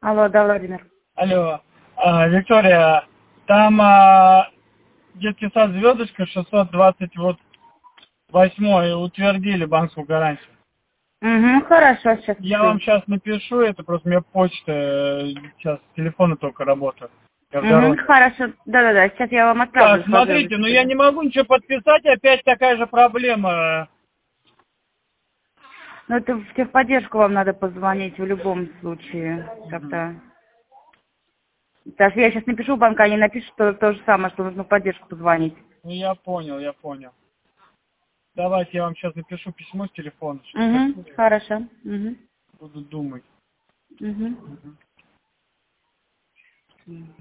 Алло, да, Владимир. Алло, Виктория, там детский сад «Звездочка» 620, вот 8 утвердили банковскую гарантию. Угу, хорошо, сейчас Я вам пишу. сейчас напишу, это просто у меня почта, сейчас телефоны только работают. Я в Угу, дороге. хорошо, да-да-да, сейчас я вам отправлю Так, сразу смотрите, ну я записываю. не могу ничего подписать, опять такая же проблема. Ну, это в техподдержку вам надо позвонить в любом случае. Мгм. Как-то. Даже я сейчас напишу в банк, они напишут то же самое, что нужно в поддержку позвонить. Ну я понял, я понял. Давайте я вам сейчас напишу письмо с телефона, что Угу, хорошо. Угу. буду думать. Угу. Мгм.